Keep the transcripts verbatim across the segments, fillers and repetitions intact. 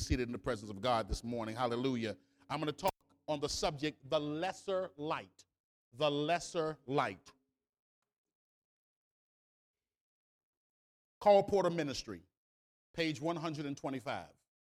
seated in the presence of God this morning. Hallelujah. I'm going to talk on the subject, the lesser light. The lesser light. Carl Porter Ministry, page one hundred twenty-five.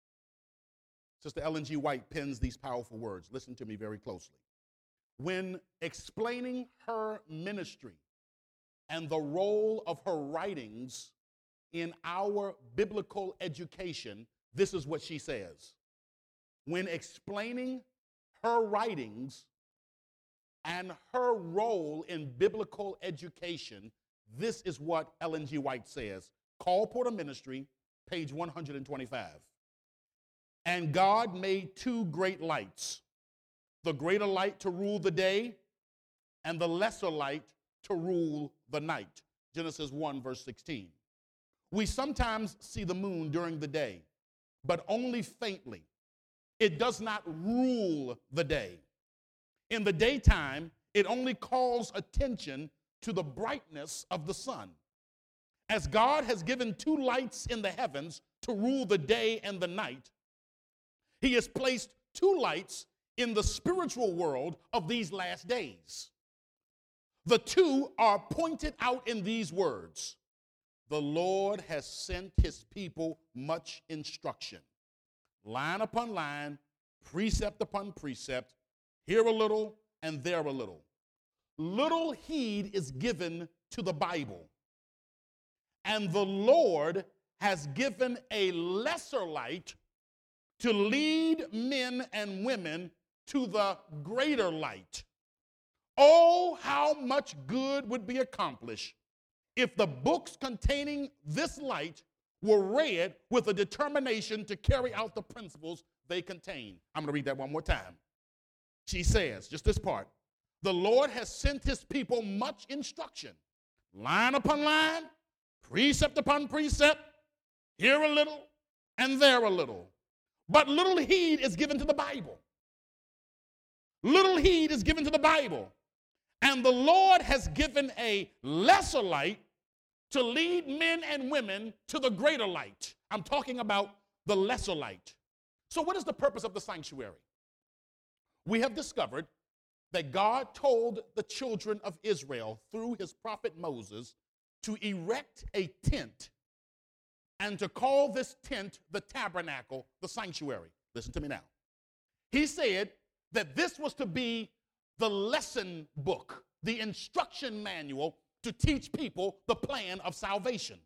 Sister Ellen G. White pens these powerful words. Listen to me very closely. When explaining her ministry and the role of her writings in our biblical education, this is what she says. When explaining her writings and her role in biblical education, this is what Ellen G. White says. Carl Porter Ministry, page one hundred twenty-five. And God made two great lights, the greater light to rule the day and the lesser light to rule the night. Genesis one, verse sixteen. We sometimes see the moon during the day, but only faintly. It does not rule the day. In the daytime, it only calls attention to the brightness of the sun. As God has given two lights in the heavens to rule the day and the night, he has placed two lights in the spiritual world of these last days. The two are pointed out in these words. The Lord has sent his people much instruction. Line upon line, precept upon precept, here a little and there a little. Little heed is given to the Bible. And the Lord has given a lesser light to lead men and women to the greater light. Oh, how much good would be accomplished if the books containing this light were read with a determination to carry out the principles they contain. I'm going to read that one more time. She says, just this part, the Lord has sent his people much instruction, line upon line, precept upon precept, here a little and there a little. But little heed is given to the Bible. Little heed is given to the Bible. And the Lord has given a lesser light to lead men and women to the greater light. I'm talking about the lesser light. So what is the purpose of the sanctuary? We have discovered that God told the children of Israel through his prophet Moses to erect a tent and to call this tent the tabernacle, the sanctuary. Listen to me now. He said that this was to be the lesson book, the instruction manual to teach people the plan of salvation.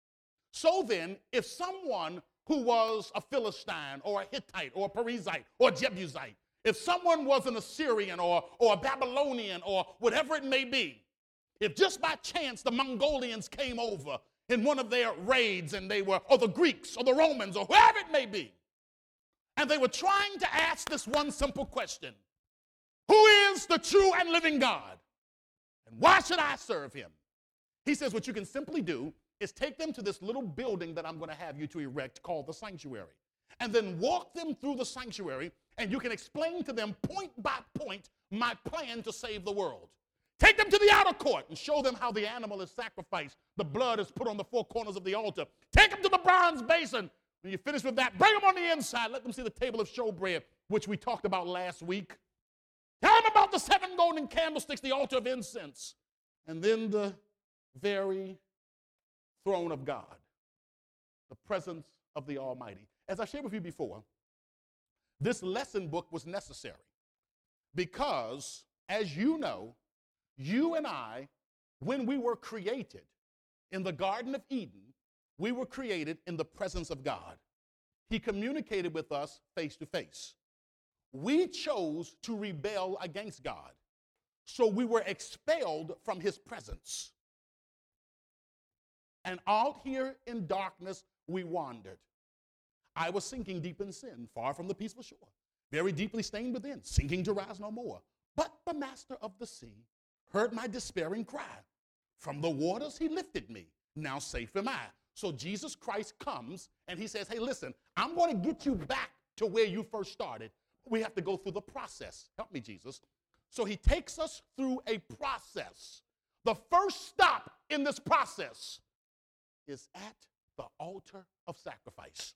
So then, if someone who was a Philistine or a Hittite or a Perizzite or a Jebusite, if someone was an Assyrian or, or a Babylonian or whatever it may be, if just by chance the Mongolians came over in one of their raids and they were, or the Greeks or the Romans or whoever it may be, and they were trying to ask this one simple question, who is the true and living God? And why should I serve him? He says what you can simply do is take them to this little building that I'm going to have you to erect called the sanctuary. And then walk them through the sanctuary, and you can explain to them point by point my plan to save the world. Take them to the outer court and show them how the animal is sacrificed. The blood is put on the four corners of the altar. Take them to the bronze basin. When you finish with that, bring them on the inside. Let them see the table of showbread, which we talked about last week. Tell them about the seven golden candlesticks, the altar of incense, and then the very throne of God, the presence of the Almighty. As I shared with you before, this lesson book was necessary because, as you know, you and I, when we were created in the Garden of Eden, we were created in the presence of God. He communicated with us face to face. We chose to rebel against God, so we were expelled from his presence. And out here in darkness, we wandered. I was sinking deep in sin, far from the peaceful shore, very deeply stained within, sinking to rise no more. But the master of the sea heard my despairing cry. From the waters he lifted me. Now safe am I. So Jesus Christ comes and he says, hey, listen, I'm going to get you back to where you first started. We have to go through the process. Help me, Jesus. So he takes us through a process. The first stop in this process is at the altar of sacrifice.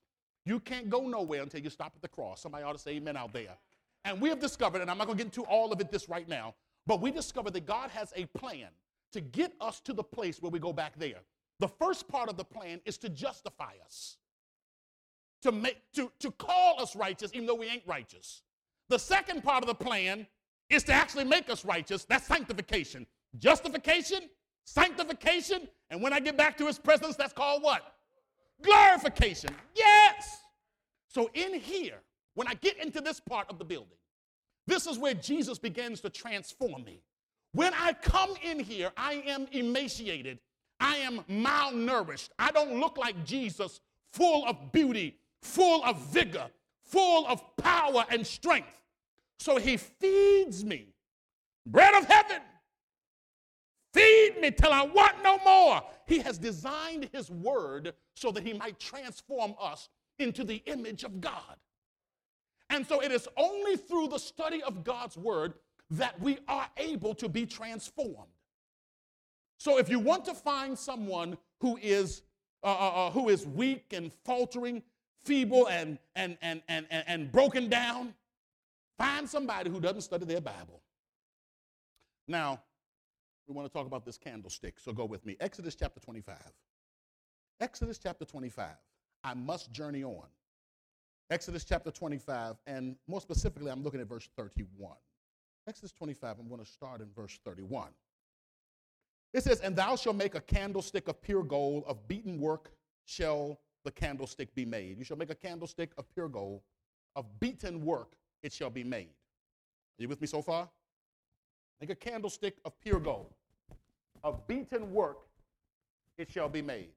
You can't go nowhere until you stop at the cross. Somebody ought to say amen out there. And we have discovered, and I'm not going to get into all of it this right now, but we discovered that God has a plan to get us to the place where we go back there. The first part of the plan is to justify us, to make to, to call us righteous even though we ain't righteous. The second part of the plan is to actually make us righteous. That's sanctification. Justification, sanctification, and when I get back to his presence, that's called what? Glorification. Yes. So in here, when I get into this part of the building, this is where Jesus begins to transform me. When I come in here, I am emaciated. I am malnourished. I don't look like Jesus, full of beauty, full of vigor, full of power and strength. So he feeds me. Bread of heaven. Feed me till I want no more. He has designed his word so that he might transform us into the image of God. And so it is only through the study of God's word that we are able to be transformed. So if you want to find someone who is uh, uh, who is weak and faltering, feeble and, and, and, and, and, and broken down, find somebody who doesn't study their Bible. Now, we want to talk about this candlestick, so go with me. Exodus chapter twenty-five. Exodus chapter twenty-five. I must journey on. Exodus chapter twenty-five, and more specifically, I'm looking at verse thirty-one. Exodus twenty-five, I'm going to start in verse thirty-one. It says, and thou shalt make a candlestick of pure gold, of beaten work shall the candlestick be made. You shall make a candlestick of pure gold, of beaten work it shall be made. Are you with me so far? Make a candlestick of pure gold, of beaten work it shall be made.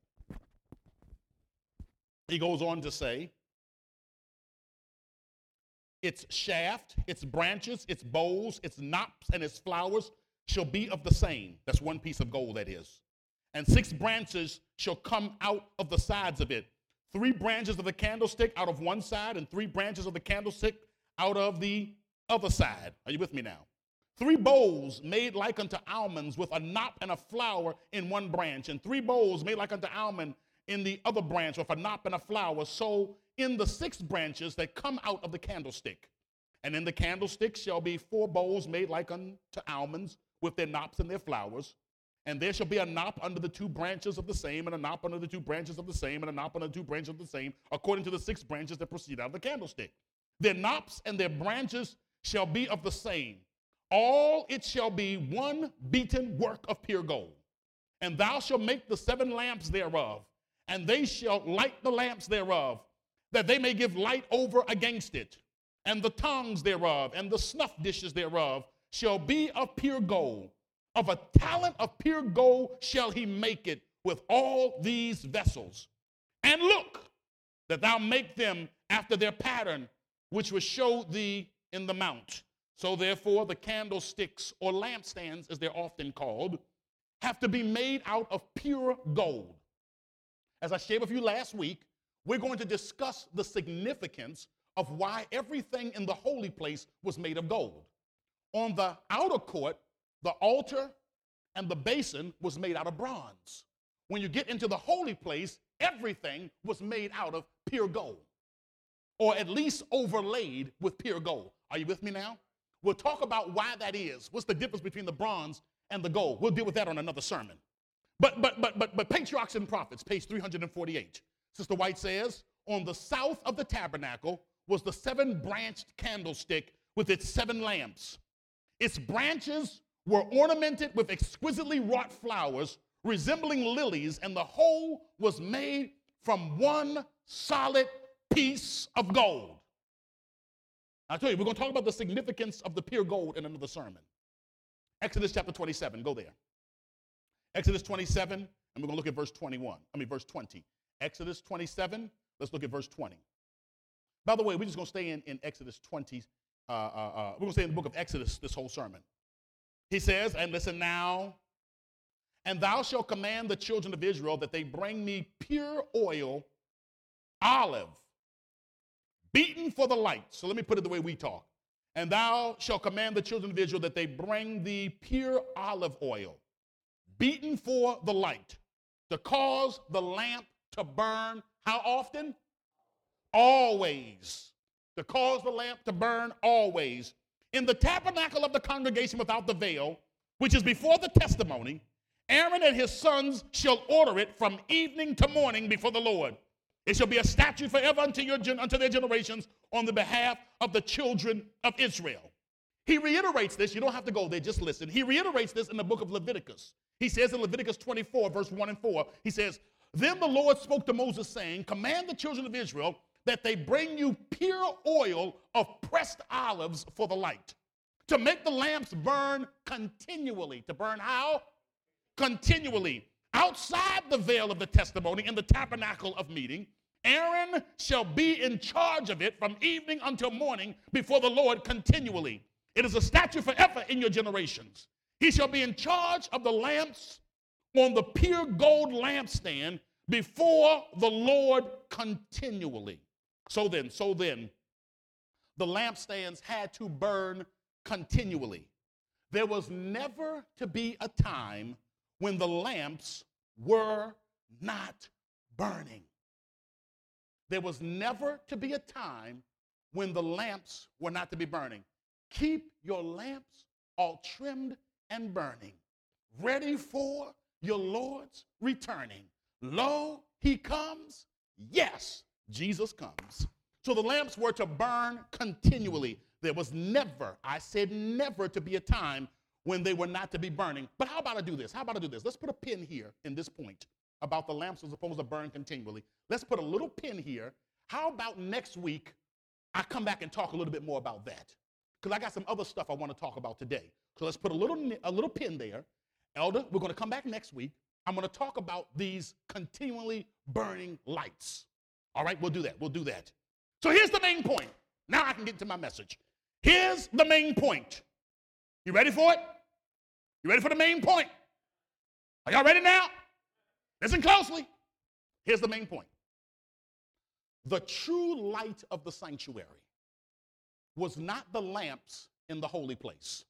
He goes on to say, its shaft, its branches, its bowls, its knops, and its flowers shall be of the same. That's one piece of gold, that is. And six branches shall come out of the sides of it. Three branches of the candlestick out of one side, and three branches of the candlestick out of the other side. Are you with me now? Three bowls made like unto almonds with a knot and a flower in one branch, and three bowls made like unto almond in the other branch with a knot and a flower. So in the six branches that come out of the candlestick. And in the candlestick shall be four bowls made like unto almonds with their knops and their flowers. And there shall be a knot under the two branches of the same, and a knot under the two branches of the same, and a knot under the two branches of the same, according to the six branches that proceed out of the candlestick. Their knops and their branches shall be of the same. All it shall be one beaten work of pure gold. And thou shalt make the seven lamps thereof, and they shall light the lamps thereof, that they may give light over against it. And the tongues thereof, and the snuff dishes thereof, shall be of pure gold. Of a talent of pure gold shall he make it with all these vessels. And look, that thou make them after their pattern, which was showed thee in the mount. So therefore the candlesticks, or lampstands as they're often called, have to be made out of pure gold. As I shared with you last week, we're going to discuss the significance of why everything in the holy place was made of gold. On the outer court, the altar and the basin was made out of bronze. When you get into the holy place, everything was made out of pure gold, or at least overlaid with pure gold. Are you with me now? We'll talk about why that is. What's the difference between the bronze and the gold? We'll deal with that on another sermon. But but but but but Patriarchs and Prophets, page three hundred forty-eight. Sister White says, on the south of the tabernacle was the seven-branched candlestick with its seven lamps. Its branches were ornamented with exquisitely wrought flowers resembling lilies, and the whole was made from one solid piece of gold. I tell you, we're going to talk about the significance of the pure gold in another sermon. Exodus chapter twenty-seven, go there. Exodus twenty-seven, and we're going to look at verse twenty-one. I mean, verse twenty. Exodus twenty-seven, let's look at verse twenty. By the way, we're just going to stay in, in Exodus twenty. Uh, uh, uh, we're going to stay in the book of Exodus this whole sermon. He says, and listen now, and thou shalt command the children of Israel that they bring me pure oil, olive, beaten for the light. So let me put it the way we talk. And thou shalt command the children of Israel that they bring thee pure olive oil, beaten for the light, to cause the lamp to burn how often? always. To cause the lamp to burn always. In the tabernacle of the congregation without the veil, which is before the testimony, Aaron and his sons shall order it from evening to morning before the Lord. It shall be a statute forever unto, your, unto their generations on the behalf of the children of Israel. He reiterates this. You don't have to go there, just listen. He reiterates this in the book of Leviticus. He says in Leviticus twenty-four, verse one and four, he says, then the Lord spoke to Moses, saying, command the children of Israel that they bring you pure oil of pressed olives for the light, to make the lamps burn continually. To burn how? Continually. Outside the veil of the testimony in the tabernacle of meeting, Aaron shall be in charge of it from evening until morning before the Lord continually. It is a statute forever in your generations. He shall be in charge of the lamps on the pure gold lampstand before the Lord continually. So then, so then, the lampstands had to burn continually. There was never to be a time when the lamps were not burning. There was never to be a time when the lamps were not to be burning. Keep your lamps all trimmed and burning, ready for your Lord's returning. Lo, he comes. Yes, Jesus comes. So the lamps were to burn continually. There was never, I said never, to be a time when they were not to be burning. But how about I do this? How about I do this? Let's put a pin here in this point about the lamps are supposed to burn continually. Let's put a little pin here. How about next week I come back and talk a little bit more about that? Because I got some other stuff I want to talk about today. So let's put a little, a little pin there. Elder, we're going to come back next week. I'm going to talk about these continually burning lights. All right, we'll do that. We'll do that. So here's the main point. Now I can get to my message. Here's the main point. You ready for it? You ready for the main point? Are y'all ready now? Listen closely. Here's the main point. The true light of the sanctuary was not the lamps in the holy place.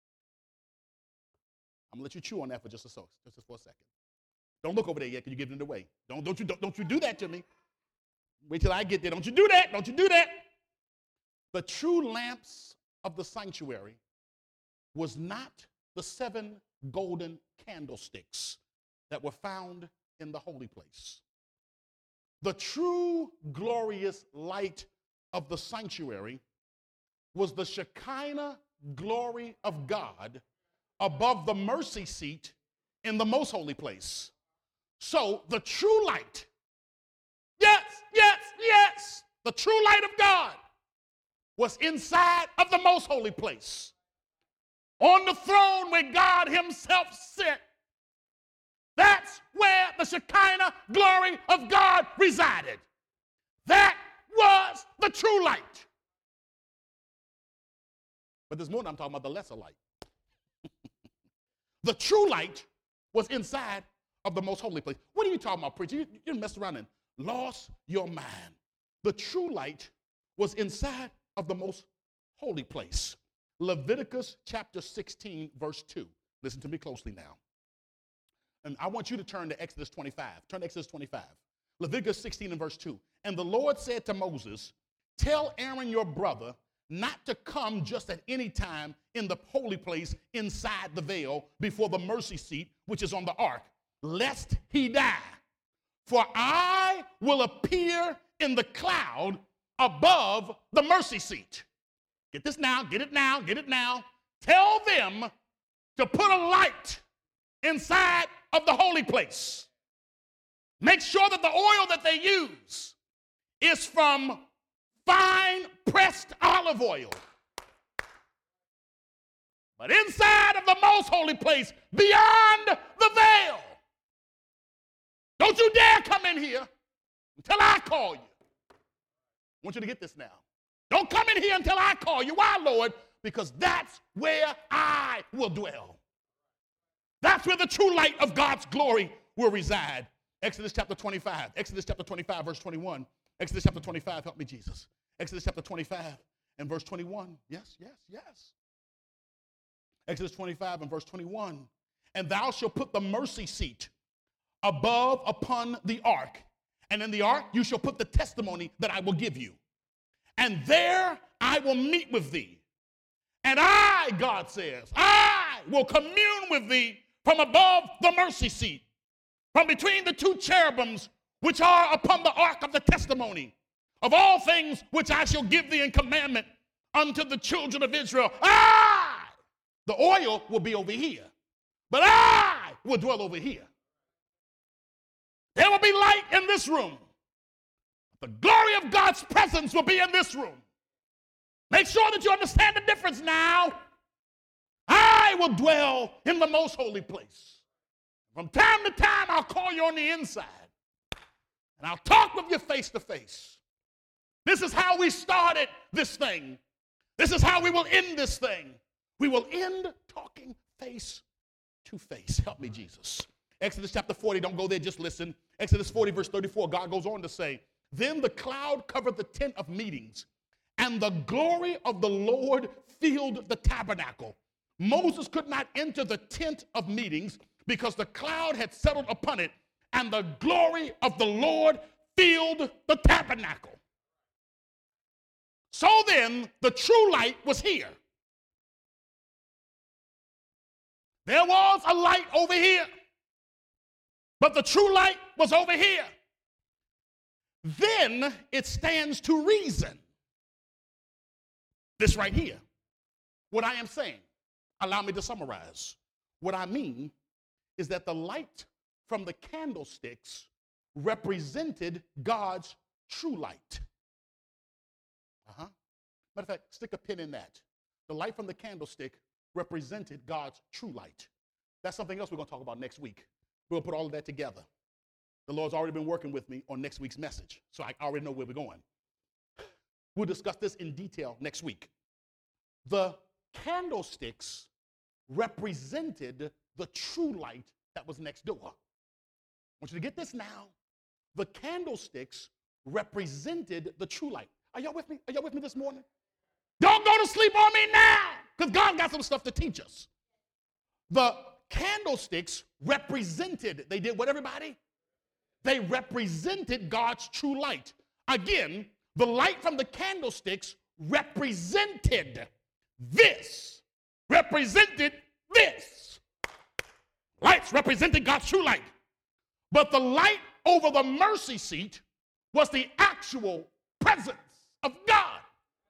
I'm going to let you chew on that for just a, so, just for a second. Don't look over there yet because you're giving it away. Don't, don't, you, don't, don't you do that to me. Wait till I get there. Don't you do that. Don't you do that. The true lamps of the sanctuary was not the seven golden candlesticks that were found in the holy place. The true glorious light of the sanctuary was the Shekinah glory of God above the mercy seat in the most holy place. So the true light, yes, yes, yes, the true light of God was inside of the most holy place. On the throne where God himself sat. That's where the Shekinah glory of God resided. That was the true light. But this morning I'm talking about the lesser light. The true light was inside of the most holy place. What are you talking about, preacher? You, you messed around and lost your mind. The true light was inside of the most holy place. Leviticus chapter sixteen, verse two. Listen to me closely now. And I want you to turn to Exodus twenty-five. Turn to Exodus twenty-five. Leviticus sixteen and verse two. And the Lord said to Moses, tell Aaron your brother not to come just at any time in the holy place inside the veil before the mercy seat, which is on the ark, lest he die. For I will appear in the cloud above the mercy seat. Get this now, get it now, get it now. Tell them to put a light inside of the holy place. Make sure that the oil that they use is from fine pressed olive oil. But inside of the most holy place, beyond the veil, don't you dare come in here until I call you. I want you to get this now. Don't come in here until I call you. Why, Lord? Because that's where I will dwell. That's where the true light of God's glory will reside. Exodus chapter twenty-five. Exodus chapter twenty-five, verse twenty-one. Exodus chapter twenty-five, help me, Jesus. Exodus chapter twenty-five and verse twenty-one. Yes, yes, yes. Exodus twenty-five and verse twenty-one. And thou shalt put the mercy seat above upon the ark, And in the ark you shall put the testimony that I will give you. And there I will meet with thee. And I, God says, I will commune with thee from above the mercy seat, from between the two cherubims which are upon the ark of the testimony, of all things which I shall give thee in commandment unto the children of Israel. I, the oil will be over here, but I will dwell over here. There will be light in this room. The glory of God's presence will be in this room. Make sure that you understand the difference now. I will dwell in the most holy place. From time to time, I'll call you on the inside, and I'll talk with you face to face. This is how we started this thing. This is how we will end this thing. We will end talking face to face. Help me, Jesus. Exodus chapter forty, don't go there, just listen. Exodus forty, verse thirty-four, God goes on to say, then the cloud covered the tent of meetings, and the glory of the Lord filled the tabernacle. Moses could not enter the tent of meetings because the cloud had settled upon it, and the glory of the Lord filled the tabernacle. So then, the true light was here. There was a light over here, but the true light was over here. Then it stands to reason. This right here, what I am saying, allow me to summarize. What I mean is that the light from the candlesticks represented God's true light. Uh-huh. Matter of fact, stick a pin in that. The light from the candlestick represented God's true light. That's something else we're going to talk about next week. We'll put all of that together. The Lord's already been working with me on next week's message, so I already know where we're going. We'll discuss this in detail next week. The candlesticks represented the true light that was next door. I want you to get this now. The candlesticks represented the true light. Are y'all with me? Are y'all with me this morning? Don't go to sleep on me now, because God got some stuff to teach us. The candlesticks represented, they did what, everybody? They represented God's true light. Again, the light from the candlesticks represented this. Represented this. Lights represented God's true light. But the light over the mercy seat was the actual presence of God.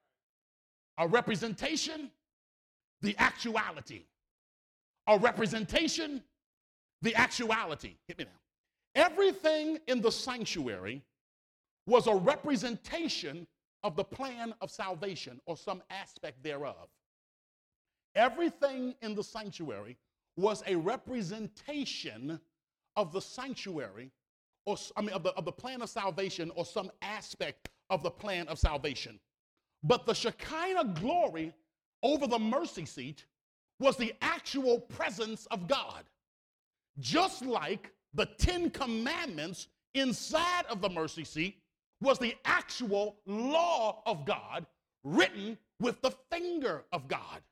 A representation, the actuality. A representation, the actuality. Hit me now. Everything in the sanctuary was a representation of the plan of salvation or some aspect thereof. Everything in the sanctuary was a representation of the sanctuary, or I mean of the, of the plan of salvation or some aspect of the plan of salvation. But the Shekinah glory over the mercy seat was the actual presence of God. Just like the Ten Commandments inside of the mercy seat was the actual law of God written with the finger of God.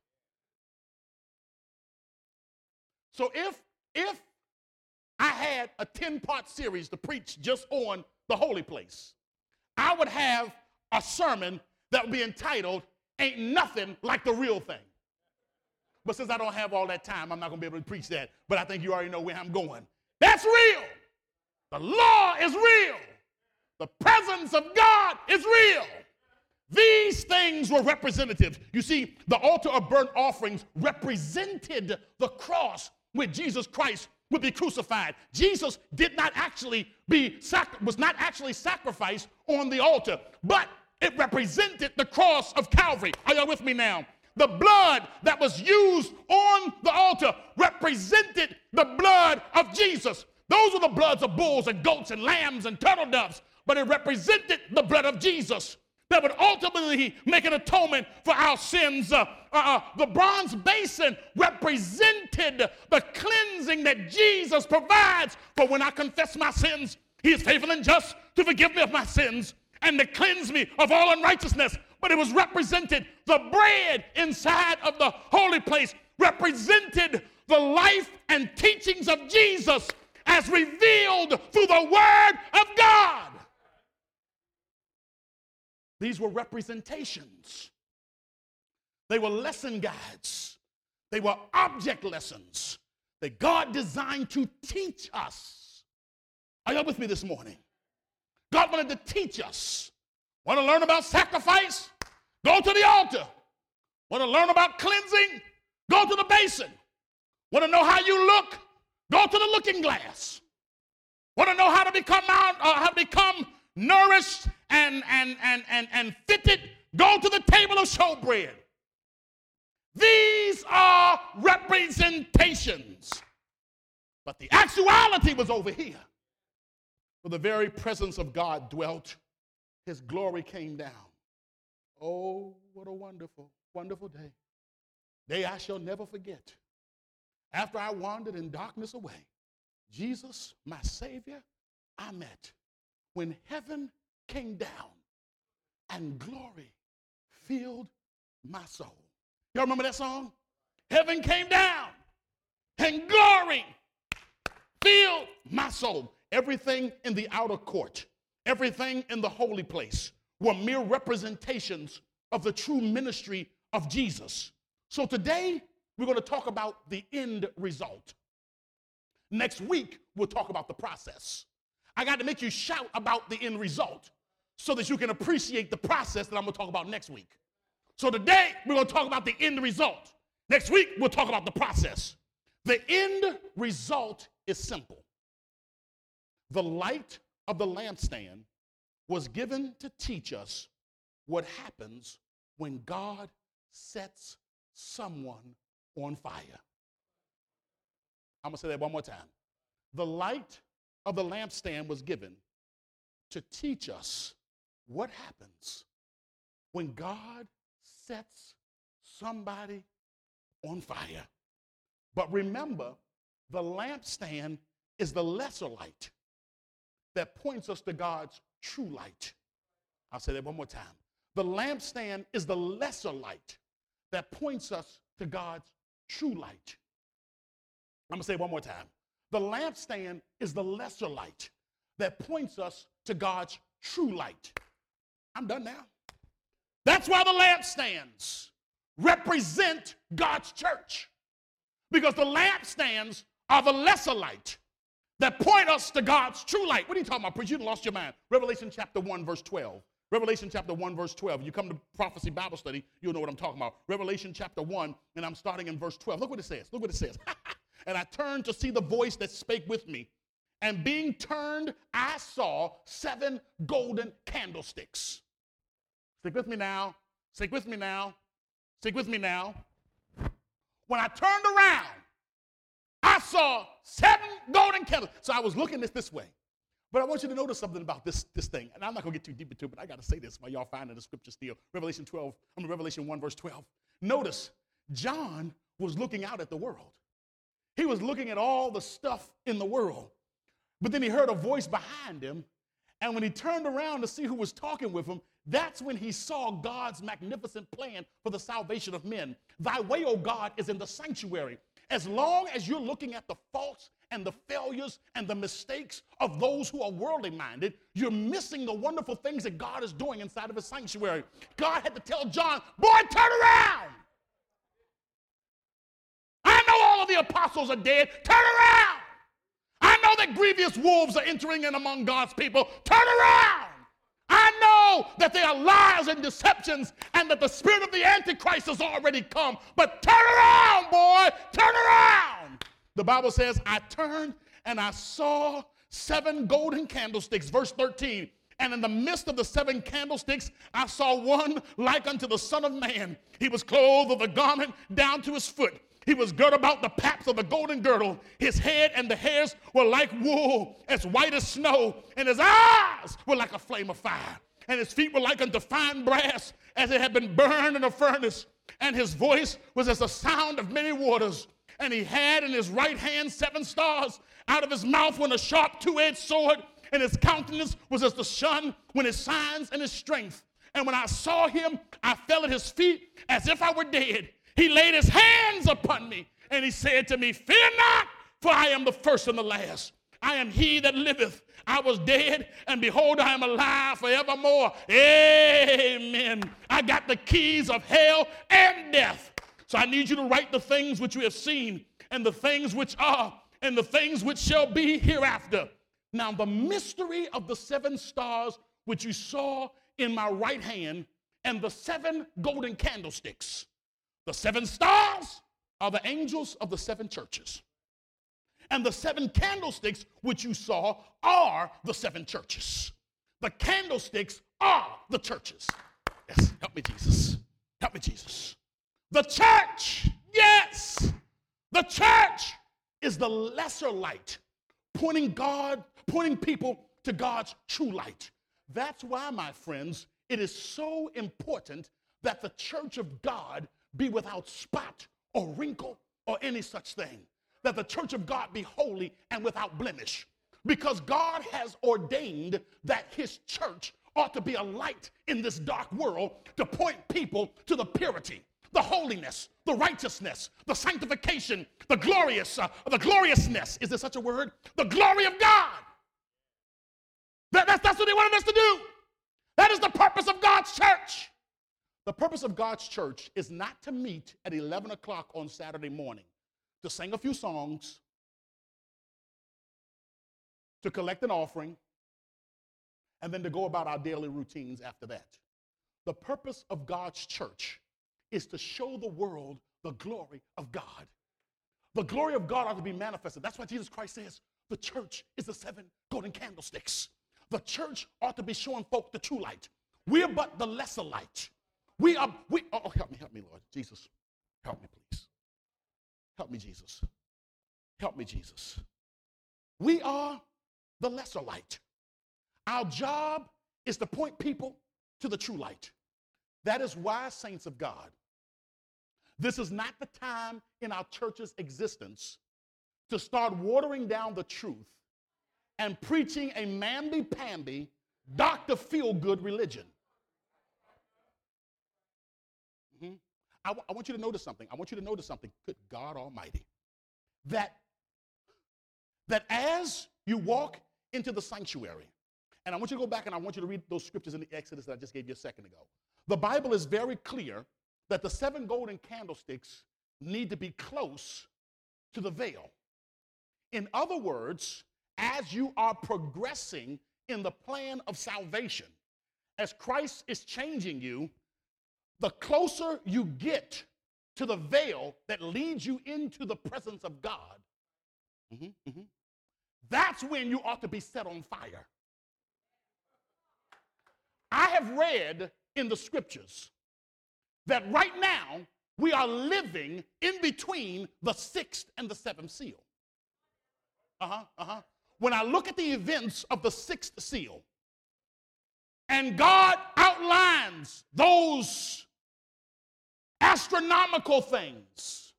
So if, if I had a ten-part series to preach just on the holy place, I would have a sermon that would be entitled, Ain't Nothing Like the Real Thing. But since I don't have all that time, I'm not going to be able to preach that. But I think you already know where I'm going. That's real. The law is real. The presence of God is real. These things were representative. You see, the altar of burnt offerings represented the cross where Jesus Christ would be crucified. Jesus did not actually be sac- was not actually sacrificed on the altar, but it represented the cross of Calvary. Are y'all with me now? The blood that was used on the altar represented the blood of Jesus. Those were the bloods of bulls and goats and lambs and turtle doves, but it represented the blood of Jesus that would ultimately make an atonement for our sins. Uh, uh, uh, the bronze basin represented the cleansing that Jesus provides for when I confess my sins. He is faithful and just to forgive me of my sins and to cleanse me of all unrighteousness. But it was represented, the bread inside of the holy place represented the life and teachings of Jesus as revealed through the Word of God. These were representations. They were lesson guides. They were object lessons that God designed to teach us. Are you with me this morning? God wanted to teach us. Want to learn about sacrifice? Go to the altar. Want to learn about cleansing? Go to the basin. Want to know how you look? Go to the looking glass. Want to know how to become out, uh, how to become nourished and, and, and, and, and fitted? Go to the table of showbread. These are representations. But the actuality was over here. For the very presence of God dwelt. His glory came down. Oh, what a wonderful, wonderful day. Day I shall never forget. After I wandered in darkness away, Jesus, my Savior, I met when heaven came down and glory filled my soul. Y'all remember that song? Heaven came down and glory filled my soul. Everything in the outer court, everything in the holy place were mere representations of the true ministry of Jesus. So today, we're going to talk about the end result. Next week, we'll talk about the process. I got to make you shout about the end result so that you can appreciate the process that I'm going to talk about next week. So today, we're going to talk about the end result. Next week, we'll talk about the process. The end result is simple. The light of the lampstand was given to teach us what happens when God sets someone on fire. I'm going to say that one more time. The light of the lampstand was given to teach us what happens when God sets somebody on fire. But remember, the lampstand is the lesser light that points us to God's true light. I'll say that one more time. The lampstand is the lesser light that points us to God's true light. I'm going to say it one more time. The lampstand is the lesser light that points us to God's true light. I'm done now. That's why the lampstands represent God's church. Because the lampstands are the lesser light that point us to God's true light. What are you talking about, preacher? You lost your mind. Revelation chapter one, verse twelve. Revelation chapter one, verse twelve. You come to Prophecy Bible Study, you'll know what I'm talking about. Revelation chapter one, and I'm starting in verse twelve. Look what it says. Look what it says. And I turned to see the voice that spake with me. And being turned, I saw seven golden candlesticks. Stick with me now. Stick with me now. Stick with me now. When I turned around, I saw seven golden candles. So I was looking at this way. But I want you to notice something about this, this thing. And I'm not going to get too deep into it, but I got to say this while y'all finding the scripture still. Revelation twelve, I mean Revelation one, verse twelve. Notice, John was looking out at the world. He was looking at all the stuff in the world. But then he heard a voice behind him. And when he turned around to see who was talking with him, that's when he saw God's magnificent plan for the salvation of men. Thy way, O God, is in the sanctuary. As long as you're looking at the faults and the failures and the mistakes of those who are worldly minded, you're missing the wonderful things that God is doing inside of his sanctuary. God had to tell John, boy, turn around. I know all of the apostles are dead. Turn around. I know that grievous wolves are entering in among God's people. Turn around. I know that there are lies and deceptions and that the spirit of the Antichrist has already come. But turn around, boy. Turn around. The Bible says, I turned and I saw seven golden candlesticks. Verse thirteen. And in the midst of the seven candlesticks, I saw one like unto the Son of Man. He was clothed with a garment down to his foot. He was girt about the paps of a golden girdle. His head and the hairs were like wool, as white as snow, and his eyes were like a flame of fire. And his feet were like unto fine brass, as it had been burned in a furnace. And his voice was as the sound of many waters. And he had in his right hand seven stars. Out of his mouth went a sharp two-edged sword, and his countenance was as the sun when his signs and his strength. And when I saw him, I fell at his feet as if I were dead. He laid his hands upon me, and he said to me, fear not, for I am the first and the last. I am he that liveth. I was dead, and behold, I am alive forevermore. Amen. I got the keys of hell and death. So I need you to write the things which you have seen, and the things which are, and the things which shall be hereafter. Now, the mystery of the seven stars which you saw in my right hand, and the seven golden candlesticks. The seven stars are the angels of the seven churches. And the seven candlesticks which you saw are the seven churches. The candlesticks are the churches. Yes, help me, Jesus. Help me, Jesus. The church, yes, the church is the lesser light, pointing God, pointing people to God's true light. That's why, my friends, it is so important that the church of God be without spot or wrinkle or any such thing. That the church of God be holy and without blemish. Because God has ordained that his church ought to be a light in this dark world to point people to the purity, the holiness, the righteousness, the sanctification, the glorious, uh, the gloriousness. Is there such a word? The glory of God. That, that's, that's what he wanted us to do. That is the purpose of God's church. The purpose of God's church is not to meet at eleven o'clock on Saturday morning, to sing a few songs, to collect an offering, and then to go about our daily routines after that. The purpose of God's church is to show the world the glory of God. The glory of God ought to be manifested. That's why Jesus Christ says the church is the seven golden candlesticks. The church ought to be showing folk the true light. We're but the lesser light. We are, we, oh, help me, help me, Lord. Jesus, help me, please. Help me, Jesus. Help me, Jesus. We are the lesser light. Our job is to point people to the true light. That is why, saints of God, this is not the time in our church's existence to start watering down the truth and preaching a mamby-pamby, Doctor Feel-Good religion. Mm-hmm. I, w- I want you to notice something. I want you to notice something. Good God Almighty. That, that as you walk into the sanctuary, and I want you to go back and I want you to read those scriptures in the Exodus that I just gave you a second ago. The Bible is very clear that the seven golden candlesticks need to be close to the veil. In other words, as you are progressing in the plan of salvation, as Christ is changing you, the closer you get to the veil that leads you into the presence of God, mm-hmm, mm-hmm, that's when you ought to be set on fire. I have read in the scriptures that right now we are living in between the sixth and the seventh seal. Uh-huh, uh-huh. When I look at the events of the sixth seal, and God outlines those astronomical things,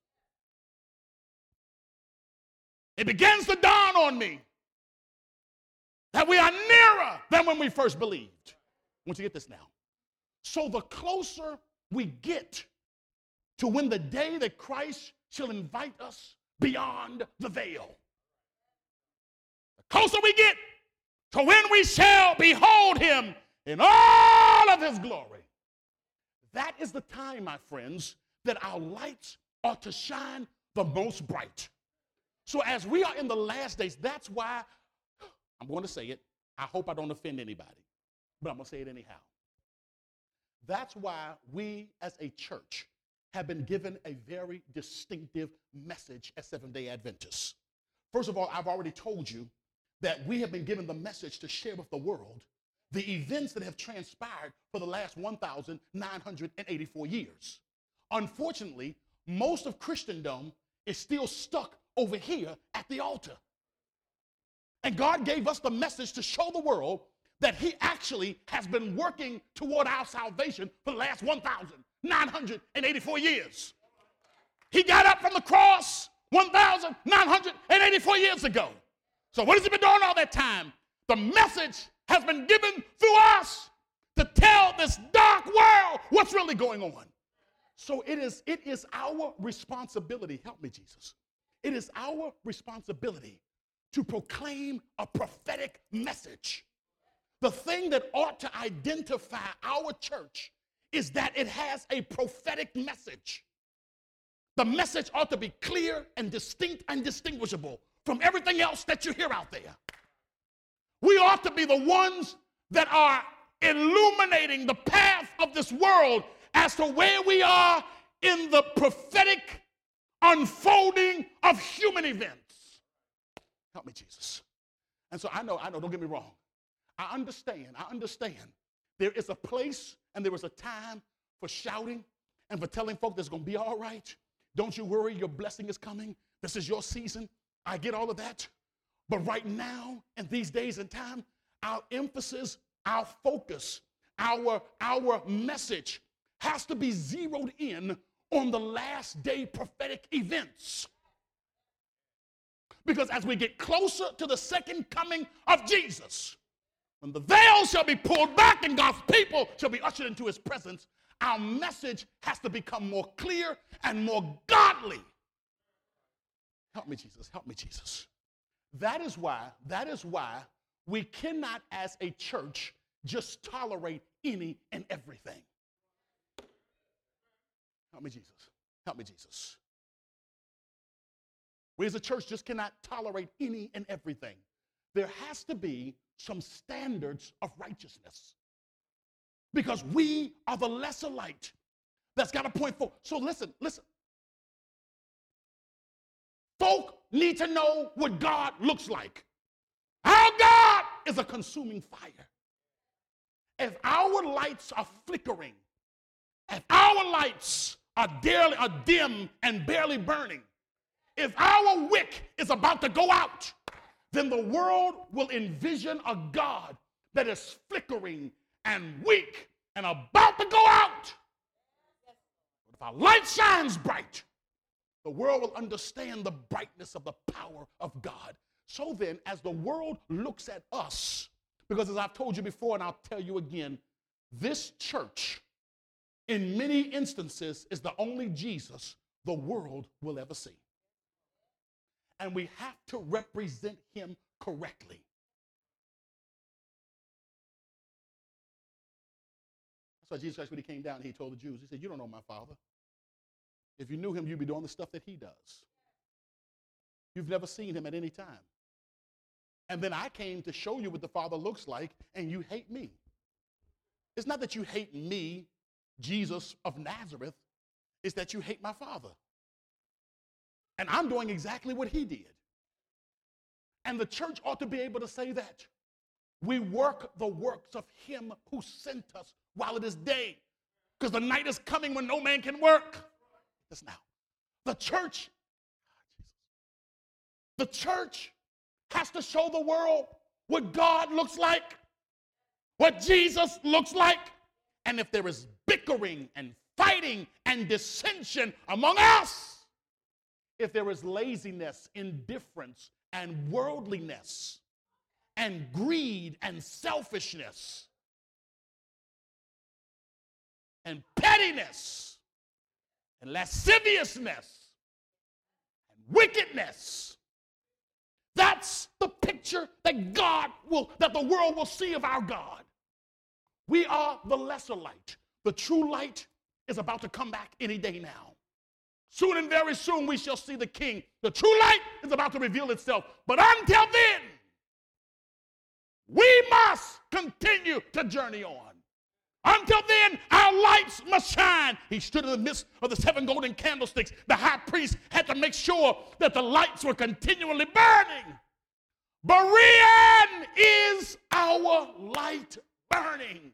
it begins to dawn on me that we are nearer than when we first believed. I want you to get this now. So the closer we get to when the day that Christ shall invite us beyond the veil, the closer we get to when we shall behold him in all of his glory, that is the time, my friends, that our lights ought to shine the most bright. So as we are in the last days, that's why, I'm going to say it, I hope I don't offend anybody, but I'm going to say it anyhow. That's why we as a church have been given a very distinctive message as Seventh-day Adventists. First of all, I've already told you that we have been given the message to share with the world the events that have transpired for the last one thousand nine hundred eighty-four years. Unfortunately, most of Christendom is still stuck over here at the altar. And God gave us the message to show the world that he actually has been working toward our salvation for the last one thousand nine hundred eighty-four years. He got up from the cross one thousand nine hundred eighty-four years ago. So what has he been doing all that time? The message has been given through us to tell this dark world what's really going on. So it is, it is our responsibility, help me, Jesus. It is our responsibility to proclaim a prophetic message. The thing that ought to identify our church is that it has a prophetic message. The message ought to be clear and distinct and distinguishable from everything else that you hear out there. We ought to be the ones that are illuminating the path of this world as to where we are in the prophetic unfolding of human events. Help me, Jesus. And so I know, I know, don't get me wrong. I understand, I understand. There is a place and there is a time for shouting and for telling folk that's going to be all right. Don't you worry, your blessing is coming. This is your season. I get all of that. But right now, in these days and time, our emphasis, our focus, our, our message has to be zeroed in on the last day prophetic events. Because as we get closer to the second coming of Jesus, when the veil shall be pulled back and God's people shall be ushered into his presence, our message has to become more clear and more godly. Help me, Jesus. Help me, Jesus. That is why, that is why we cannot as a church just tolerate any and everything. Help me, Jesus. Help me, Jesus. We as a church just cannot tolerate any and everything. There has to be some standards of righteousness. Because we are the lesser light that's got to point forward. So listen, listen. Folk need to know what God looks like. Our God is a consuming fire. If our lights are flickering, if our lights are, dearly, are dim and barely burning, if our wick is about to go out, then the world will envision a God that is flickering and weak and about to go out. But if our light shines bright, the world will understand the brightness of the power of God. So then, as the world looks at us, because as I've told you before and I'll tell you again, this church, in many instances, is the only Jesus the world will ever see. And we have to represent him correctly. That's why Jesus Christ, when he came down, he told the Jews, he said, you don't know my Father. If you knew him, you'd be doing the stuff that he does. You've never seen him at any time. And then I came to show you what the Father looks like, and you hate me. It's not that you hate me, Jesus of Nazareth. It's that you hate my Father. And I'm doing exactly what he did. And the church ought to be able to say that. We work the works of him who sent us while it is day. Because the night is coming when no man can work. Listen now. The church, the church has to show the world what God looks like, what Jesus looks like. And if there is bickering and fighting and dissension among us, if there is laziness, indifference, and worldliness, and greed and selfishness, and pettiness, and lasciviousness, and wickedness, that's the picture that God will, that the world will see of our God. We are the lesser light. The true light is about to come back any day now. Soon and very soon we shall see the King. The true light is about to reveal itself. But until then, we must continue to journey on. Until then, our lights must shine. He stood in the midst of the seven golden candlesticks. The high priest had to make sure that the lights were continually burning. Berean is our light burning.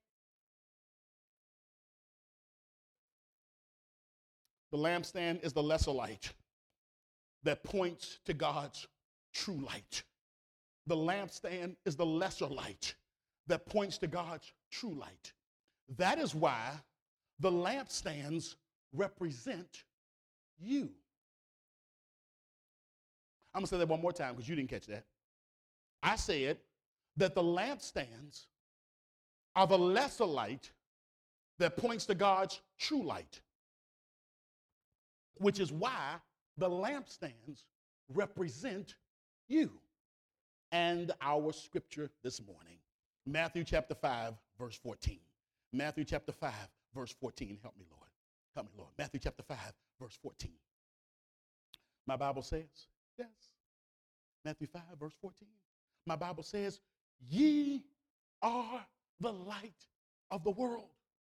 The lampstand is the lesser light that points to God's true light. The lampstand is the lesser light that points to God's true light. That is why the lampstands represent you. I'm going to say that one more time because you didn't catch that. I said that the lampstands are the lesser light that points to God's true light, which is why the lampstands represent you. And our scripture this morning, Matthew chapter five, verse fourteen. Matthew chapter five, verse fourteen. Help me, Lord. Help me, Lord. Matthew chapter five, verse fourteen. My Bible says, yes, Matthew five, verse fourteen. My Bible says, ye are the light of the world.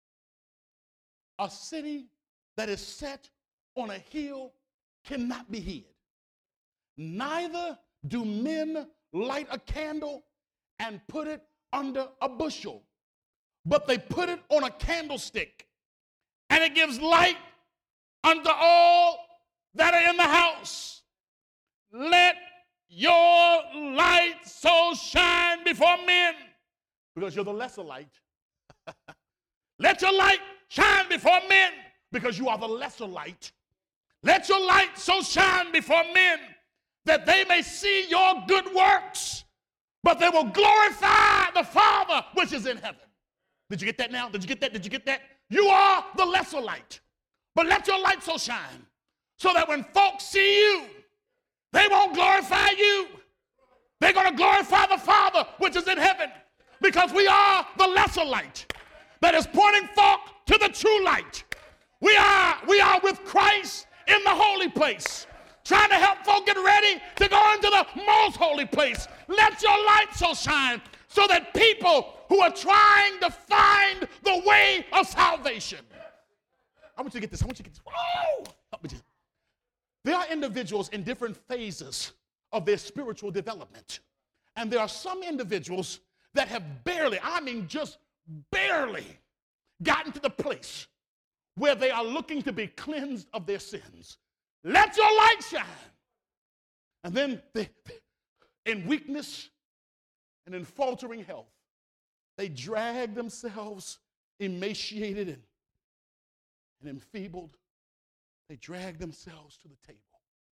A city that is set on a hill cannot be hid. Neither do men light a candle and put it under a bushel, but they put it on a candlestick, and it gives light unto all that are in the house. Let your light so shine before men, because you're the lesser light. Let your light shine before men, because you are the lesser light. Let your light so shine before men that they may see your good works, but they will glorify the Father which is in heaven. Did you get that now? Did you get that? Did you get that? You are the lesser light, but let your light so shine so that when folks see you, they won't glorify you. They're going to glorify the Father which is in heaven, because we are the lesser light that is pointing folk to the true light. We are, we are with Christ in the holy place, trying to help folk get ready to go into the most holy place. Let your light so shine so that people who are trying to find the way of salvation. I want you to get this. I want you to get this. Oh, help me just. There are individuals in different phases of their spiritual development. And there are some individuals that have barely, I mean just barely, gotten to the place where they are looking to be cleansed of their sins. Let your light shine. And then they, in weakness and in faltering health, they drag themselves emaciated and, and enfeebled. They drag themselves to the table.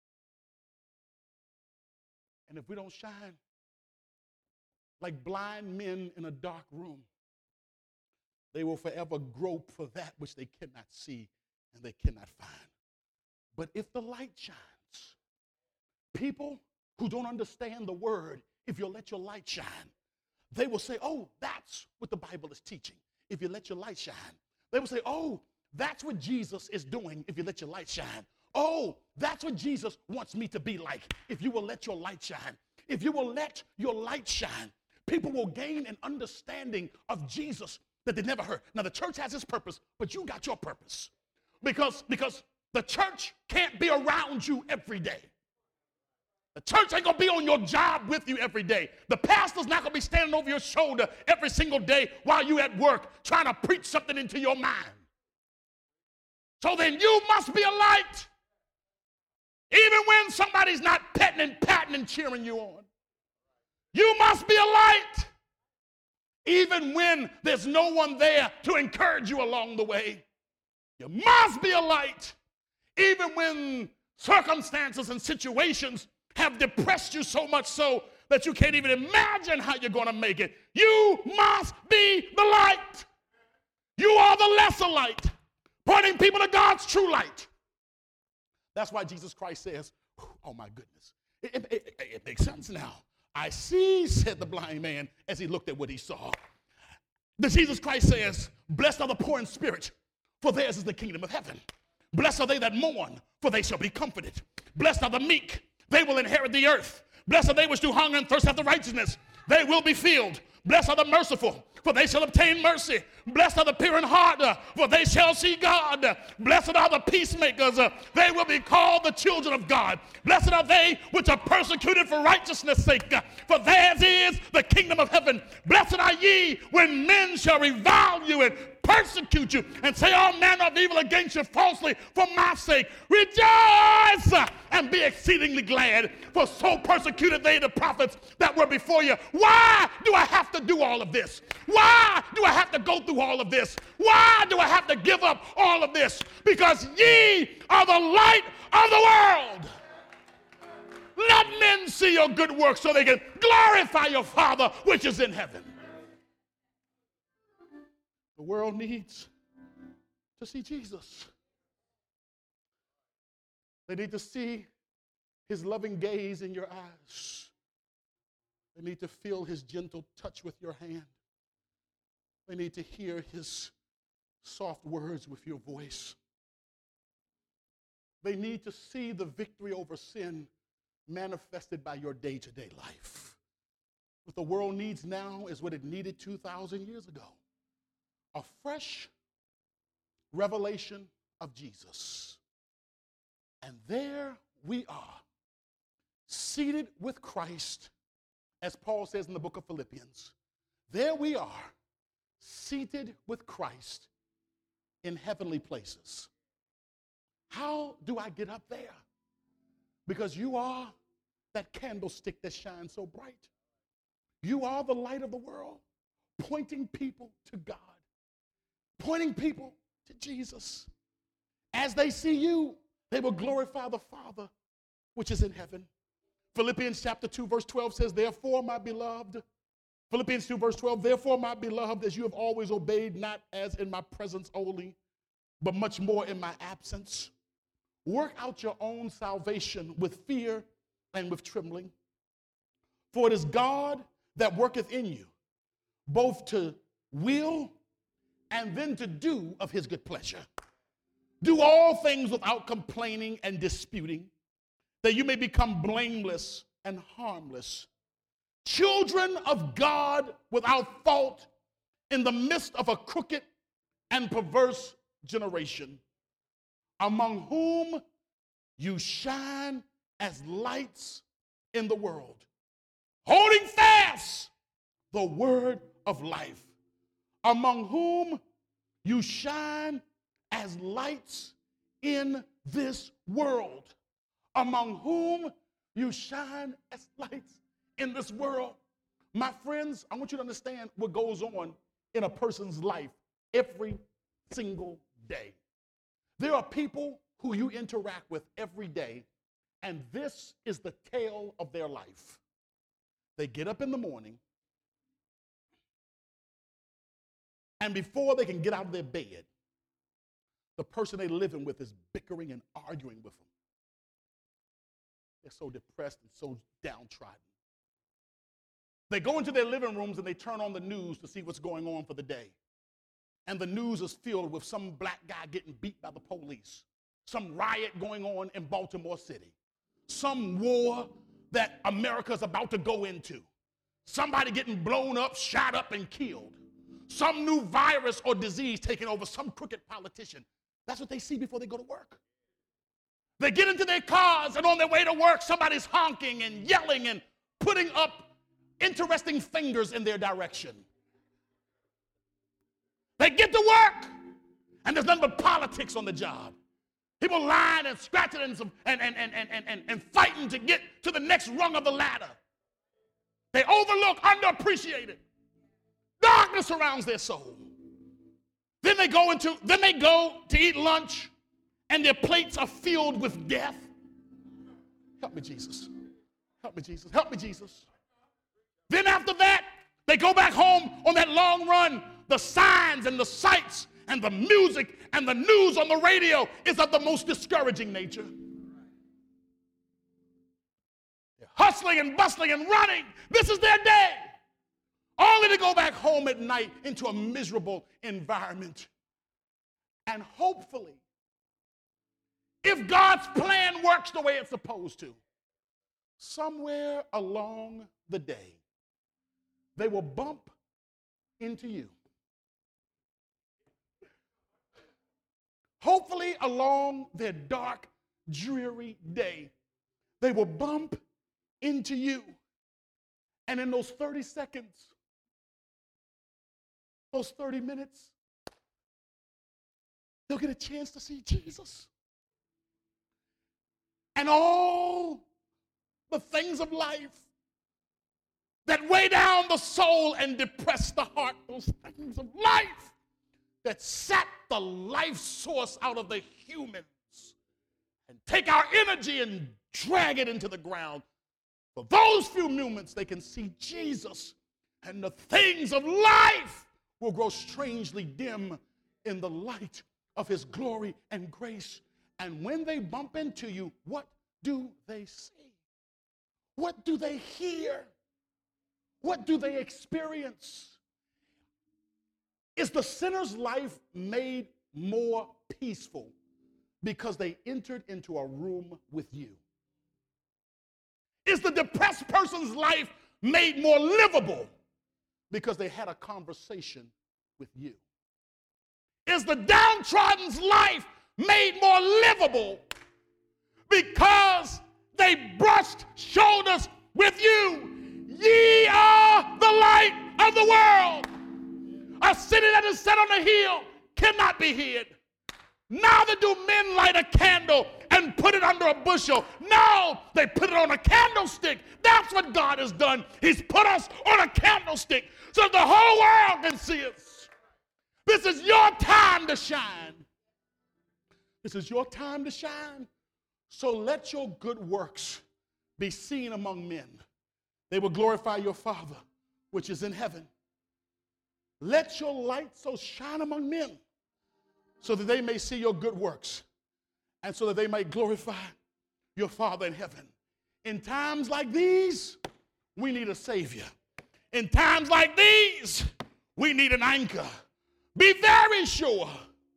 And if we don't shine like blind men in a dark room, they will forever grope for that which they cannot see and they cannot find. But if the light shines, people who don't understand the word, if you let your light shine, they will say, oh, that's what the Bible is teaching, if you let your light shine. They will say, oh, that's what Jesus is doing if you let your light shine. Oh, that's what Jesus wants me to be like if you will let your light shine. If you will let your light shine, people will gain an understanding of Jesus that they never heard. Now, the church has its purpose, but you got your purpose. Because, because the church can't be around you every day. The church ain't going to be on your job with you every day. The pastor's not going to be standing over your shoulder every single day while you at work trying to preach something into your mind. So then you must be a light. Even when somebody's not petting and patting and cheering you on. You must be a light. Even when there's no one there to encourage you along the way. You must be a light. Even when circumstances and situations have depressed you so much so that you can't even imagine how you're going to make it. You must be the light. You are the lesser light, pointing people to God's true light. That's why Jesus Christ says, oh my goodness, it, it, it, it makes sense now. I see, said the blind man as he looked at what he saw. The Jesus Christ says, blessed are the poor in spirit, for theirs is the kingdom of heaven. Blessed are they that mourn, for they shall be comforted. Blessed are the meek, they will inherit the earth. Blessed are they which do hunger and thirst after righteousness, they will be filled. Blessed are the merciful, for they shall obtain mercy. Blessed are the pure in heart, for they shall see God. Blessed are the peacemakers, they will be called the children of God. Blessed are they which are persecuted for righteousness' sake, for theirs is the kingdom of heaven. Blessed are ye when men shall revile you and persecute you and say all manner of evil against you falsely for my sake. Rejoice and be exceedingly glad, for so persecuted they the prophets that were before you. Why do I have to do all of this? Why do I have to go through all of this? Why do I have to give up all of this? Because ye are the light of the world. Let men see your good works so they can glorify your Father which is in heaven. The world needs to see Jesus. They need to see his loving gaze in your eyes. They need to feel his gentle touch with your hand. They need to hear his soft words with your voice. They need to see the victory over sin manifested by your day-to-day life. What the world needs now is what it needed two thousand years ago. A fresh revelation of Jesus. And there we are, seated with Christ, as Paul says in the book of Philippians. There we are, seated with Christ in heavenly places. How do I get up there? Because you are that candlestick that shines so bright. You are the light of the world, pointing people to God, pointing people to Jesus. As they see you, they will glorify the Father which is in heaven. Philippians chapter two, verse twelve says, therefore, my beloved, Philippians two, verse twelve, therefore, my beloved, as you have always obeyed, not as in my presence only, but much more in my absence, work out your own salvation with fear and with trembling. For it is God that worketh in you, both to will and then to do of his good pleasure. Do all things without complaining and disputing, that you may become blameless and harmless, children of God without fault in the midst of a crooked and perverse generation, among whom you shine as lights in the world, holding fast the word of life, among whom you shine as lights in this world, among whom you shine as lights in this world. My friends, I want you to understand what goes on in a person's life every single day. There are people who you interact with every day, and this is the tale of their life. They get up in the morning, and before they can get out of their bed, the person they're living with is bickering and arguing with them. They're so depressed and so downtrodden. They go into their living rooms and they turn on the news to see what's going on for the day. And the news is filled with some black guy getting beat by the police, some riot going on in Baltimore City, some war that America's about to go into, somebody getting blown up, shot up, and killed, some new virus or disease taking over some crooked politician. That's what they see before they go to work. They get into their cars, and on their way to work, somebody's honking and yelling and putting up interesting fingers in their direction. They get to work, and there's nothing but politics on the job. People lying and scratching and, some, and, and, and, and, and, and fighting to get to the next rung of the ladder. They overlook, underappreciated. Darkness surrounds their soul. Then they go into, then they go to eat lunch, and their plates are filled with death. Help me, Jesus. Help me, Jesus. Help me, Jesus. Then after that, they go back home on that long run. The signs and the sights and the music and the news on the radio is of the most discouraging nature. They're hustling and bustling and running. This is their day. Only to go back home at night into a miserable environment. And hopefully, if God's plan works the way it's supposed to, somewhere along the day, they will bump into you. Hopefully, along their dark, dreary day, they will bump into you. And in those thirty seconds, those thirty minutes, they'll get a chance to see Jesus. And all the things of life that weigh down the soul and depress the heart, those things of life that sap the life source out of the humans and take our energy and drag it into the ground. For those few moments, they can see Jesus, and the things of life will grow strangely dim in the light of his glory and grace. And when they bump into you, what do they see? What do they hear? What do they experience? Is the sinner's life made more peaceful because they entered into a room with you? Is the depressed person's life made more livable because they had a conversation with you? Is the downtrodden's life made more livable because they brushed shoulders with you? Ye are the light of the world. A city that is set on a hill cannot be hid. Neither do men light a candle and put it under a bushel. No, they put it on a candlestick. That's what God has done. He's put us on a candlestick so the whole world can see us. This is your time to shine. This is your time to shine. So let your good works be seen among men. They will glorify your Father, which is in heaven. Let your light so shine among men so that they may see your good works and so that they may glorify your Father in heaven. In times like these, we need a Savior. In times like these, we need an anchor. Be very sure,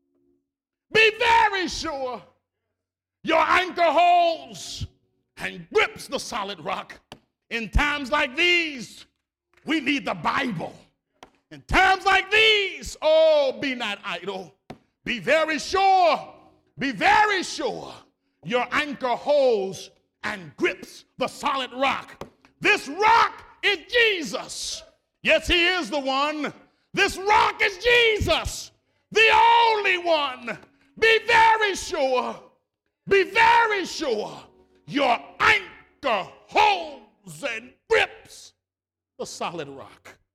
be very sure your anchor holds and grips the solid rock. In times like these, we need the Bible. In times like these, oh, be not idle. Be very sure, be very sure your anchor holds and grips the solid rock. This rock is Jesus. Yes, he is the one. This rock is Jesus, the only one. Be very sure, be very sure your anchor holds and grips the solid rock.